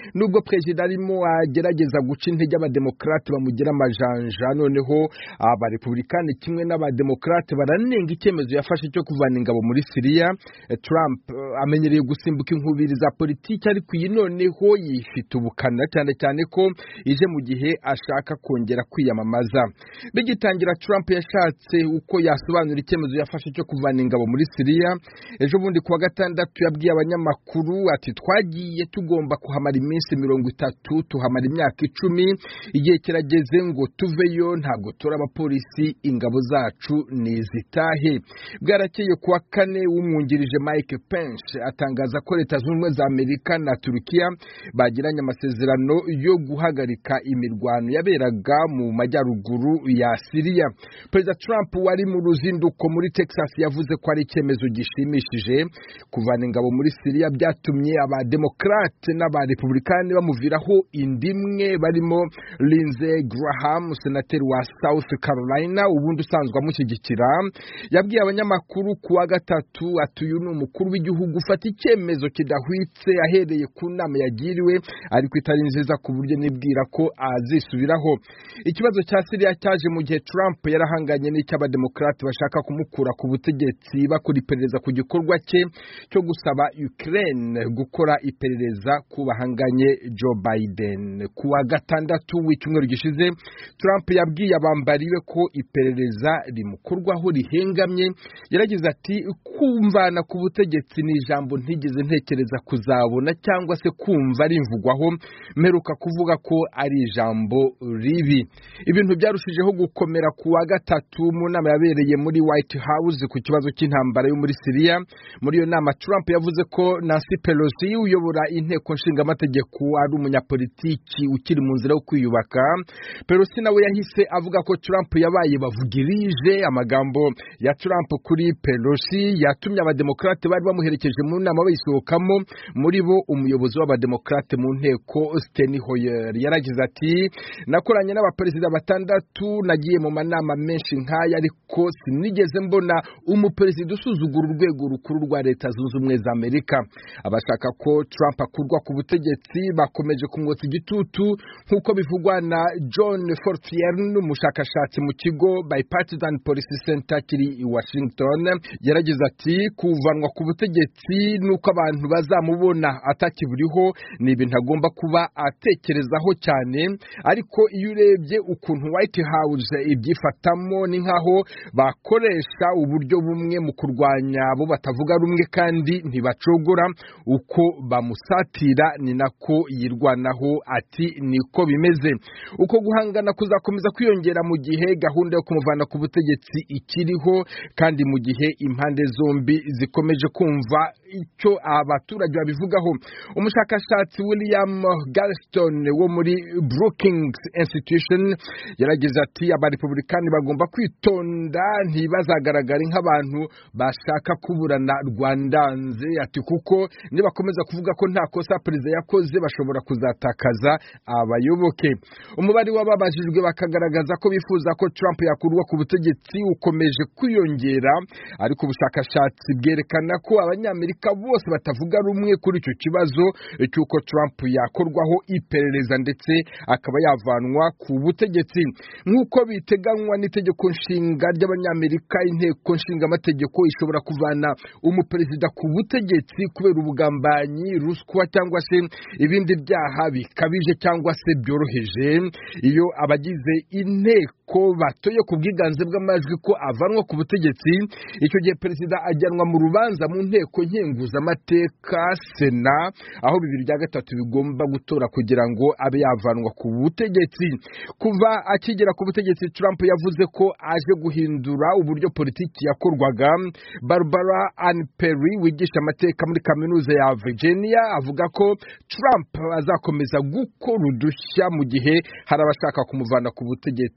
nubwo president arimo agerageza guca intege abademokrate bamugira amajanja noneho abarepublikani kimwe n'abademokrate baranenga icyemezo yafashe cyo kuvana ingabo muri Syria. Trump amenyereye gusimbuka inkubiri za politiki ariko iyi noneho yifite ubukana cyane ko ije mu gihe ashaka kongera kwiyamamaza. Bigitangira Trump yashatse uko yasobanura icyemezo yafashe cyo kuvana ingabo muri Syria. Ejo bundi kuwa gatandatu yabwiye abanyamakuru ati twagiye tugomba kuhamara iminsi 30 tuhamara imyaka 10 igihe kirageze ngo tuveyo ntago tora abapolisi ingabo zacu nizitahe. Bwarakeye kuwa kane umwungirije Mike Pence atangaza ko Leta Zunze Ubumwe za Amerika na Turukiya bagiranye amasezerano yo guhagarika imirwano yaberaga mu majyaruguru ya Syria. President Trump wari mu ruzinduko muri Texas yavuze ko ari icyemezo gishimishije kuvana ingabo muri Syria byatumye abademokrate n'abarepublikani bamuviraho indimwe barimo Lindsey Graham senateri wa South Carolina ubundi usanzwe amushyigikira. Yabwiye abanyamakuru kuwa gatatu atuyu n'umukuru w'igihugu ufata icyemezo kidahwitse ahereye ku nama yagiriwe ariko itari nziza ku buryo nibwira ko azisubiraho. Ikibazo cya Syria cyaje mu gihe Trump yarahanganye n'icy'abademokrate bashaka kumukura ku butegetsi bakora iperereza ku gikorwa cye cyo gusaba Ukraine gukora iperereza ku bahanganye Joe Biden. Kuwa gatandatu w'icyumweru gishize Trump yabwiye abambariwe ko iperereza rimukorwaho rihengamye. Yaragize ati kumvana ku butegetsi ni ijambo ntigeze ntekereza kuzabona cyangwa se kumva rimvugwaho, meruka kuvuga ko ari ijambo ribi. Ibintu byarushijeho gukomera kuwa gatatu mu nama yabereye muri White House ku kibazo cy'intambara yo muri Syria. Muri iyo nama Trump yavuze ko Nancy Pelosi uyobora inteko nshinga amategeko ari umunyapolitiki ukiri mu nzira yo kwiyubaka. Pelosi nawe yahise avuga ko Trump yabaye bavugirije. Amagambo ya Trump kuri Pelosi yatumye abademokrate bari bamuherekeje mu nama bayisohokamo, muri bo umuyobozi w'abademokrate mu nteko Steny Hoyer yaragize ati nakoranye n'abaperezida batandatu, nagiye mu manama menshi nk'aya ariko sinigeze mbona umuperezida usuzugura urwego rukuru rwa Leta Zunze Ubumwe za Amerika. Abashaka ko Trump akurwa ku butegetsi bakomeje kumwotsa igitutu nk'uko bivugwa na John Fortier n'umushakashatsi mu kigo Bipartisan Policy Center kiri i Washington. Yaragize ati kuvanwa ku butegetsi nuko abantu bazamubona atakiburiho ni ibintu agomba kuba atekerezaho cyane, ariko iyo urebye ukuntu White House ibyifatamo ni nkaho bakoresha uburyo bumwe mu kurwanya abo batavuga rumwe kandi ntibacogora uko bamusatira ni nako yirwanaho. Ati niko bimeze. Uko guhangana kuzakomeza kwiyongera mu gihe gahunda yo kumuvana ku butegetsi ikiriho kandi mu gihe impande zombi zikomeje kumva icyo abaturage babivugaho. Umushakashatsi William Galston wo muri Brookings Institution yaragize ati abarepublikani bagomba kwitonda ntibazagaragara nk'abantu bashaka kuburana Rwandanze. Ati kuko nibakomeza kuvuga ko nta kosa perezida yakoze bashobora kuzatakaza abayoboke. Umubare w'ababajijwe bakagaragaza ko bifuza ko Trump yakurwa ku butegetsi ukomeje kwiyongera, ariko ubushakashatsi bwerekana ko abanyamerika bose batavuga rumwe kuri icyo kibazo cy'uko Trump yakorwaho iperereza ndetse akaba yavanwa ku butegetsi nk'uko biteganywa n'itegeko nshinga ry'abanyamerika. Inteko nshinga amategeko ishobora kuvana umuperezida ku butegetsi kubera ubugambanyi, ruswa cyangwa se ibindi byaha bikabije cyangwa se byoroheje. Iyo abagize inteko batoye ku bwiganze bw'amajwi ko avanwa ku butegetsi, icyo gihe perezida ajyanwa mu rubanza mu nteko nkenguza amateka Sena, aho 2/3 bigomba gutora kugira ngo abe yavanwa ku butegetsi. Kuva akigera ku butegetsi Trump yavuze ko aje guhindura uburyo politiki yakorwaga. Barbara Ann Perry wigisha amateka muri kaminuza ya Virginia avuga ko Trump azakomeza gukora udushya mu gihe hari abashaka kumuvana ku butegetsi.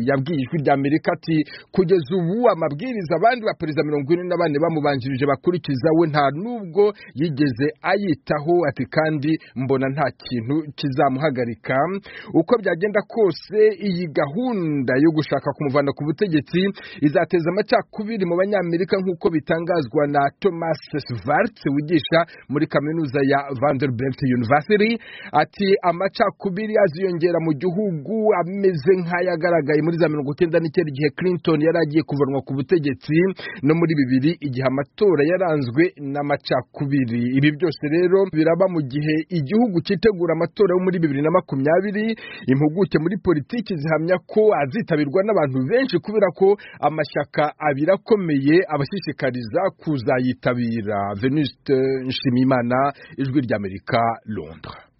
yabwiye ijwi rya Amerika ati kugeza ubu amabwiriza abandi ba perezida 44 bamubanjirije bakurikiza we nta nubwo yigeze ayitaho, ati kandi mbona nta kintu kizamuhagarika. Uko byagenda kose iyi gahunda yo gushaka kumuvana ku butegetsi izateza amacakubiri mu banyamerika nk'uko bitangazwa na Thomas Schwartz wigisha muri kaminuza ya Vanderbilt University. Ati amacakubiri aziyongera mu gihugu ameze nk'ayagaragaye muri za 1999 igihe Clinton yari agiye kuvanwa ku butegetsi, no muri 2000 igihe amatora yaranzwe n'amacakubiri. Ibi byose rero biraba mu gihe igihugu cyitegura amatora yo muri 2020. Impuguke muri politiki zihamya ko azitabirwa n'abantu benshi kubera ko amashyaka abiri akomeye abashishikariza kuzayitabira. Venuste Nshimiyimana, Ijwi ry'Amerika, Londres.